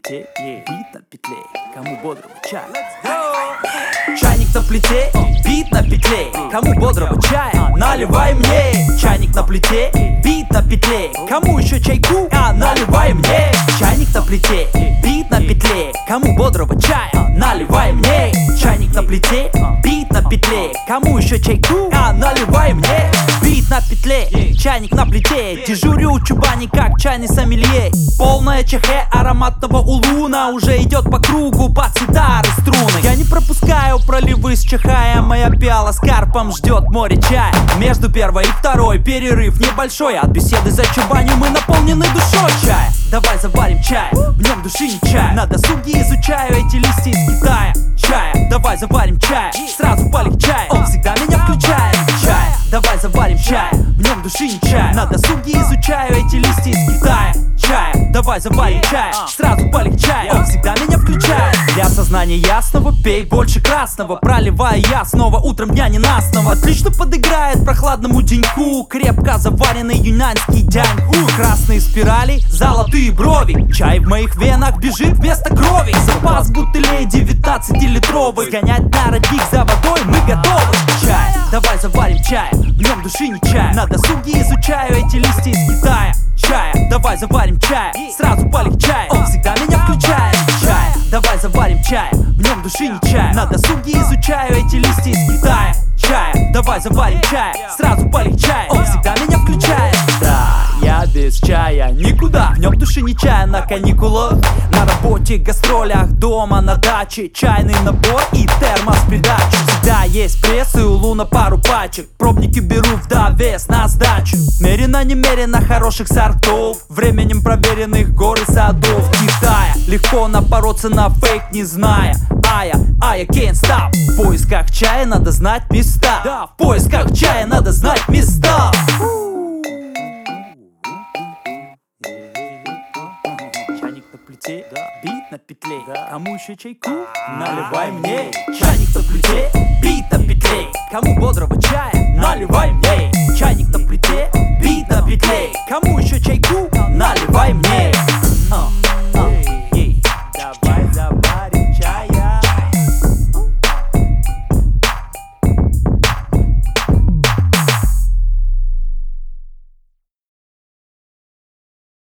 плите, бит на петле, кому бодрого чая. Чайник на плите, бит на петле, кому бодрого чая, наливай мне. Чайник на плите, бит на петле, кому еще чайку, наливай мне. Чайник на плите, бит на петле, кому бодрого чая, наливай мне. Чайник на плите, бит на петле, кому еще чайку, наливай мне. Бит на петле, чайник на плите, дежурю у чубани как чайный сомелье. Полная чахе ароматного улуна уже идет по кругу под ситары струны. Я не пропускаю проливы с чахая, моя пиала с карпом ждет море чая. Между первой и второй перерыв небольшой, от беседы за чубанью мы наполнены душой чая. Давай заварим чай, в нем души не чай. На досуге изучаю эти листья из Китая. Чая, давай заварим чай, сразу полегчает, он всегда меня включает. Чай, давай заварим чай, в нем души не чай. На досуге изучаю эти листья из Китая. Чай, давай заварим чай, сразу полегчает, он всегда меня включает. Для сознания ясного пей больше красного, проливая я снова утром дня ненастного. Отлично подыграет прохладному деньку крепко заваренный юнаньский дяньку. Красные спирали, золотые брови, чай в моих венах бежит вместо крови. Запас бутылей 19-литровый, гонять на родник за водой мы готовы. Чай, давай заварим чай, в нем души не чай. На досуге изучаю эти листья из Китая. Чай, давай заварим чай, сразу полегчает, он всегда меня включает. Чай, давай заварим чай, в нем души не чай. На досуге изучаю эти листья из Китая. Чай, давай заварим чай, сразу полегчает, он всегда меня включает. Да, я без чая никуда, в нем души не чая. На каникулах, на работе, гастролях, дома, на даче, чайный набор и термос в придачу. Всегда есть пресс и улу на пару пачек, пробники беру в довес на сдачу. Мерено-немерено хороших сортов, временем проверенных гор и садов Китая. Легко напороться на фейк, не зная I can't stop. В поисках чая надо знать места. Да, в поисках чая надо знать места. Чайник на плите, бит на петле, кому еще чайку, наливай мне. Чайник на плите, бит на петле, кому бодрого чая, наливай мне. Чайник на плите, бит на петле, кому еще чайку, наливай мне.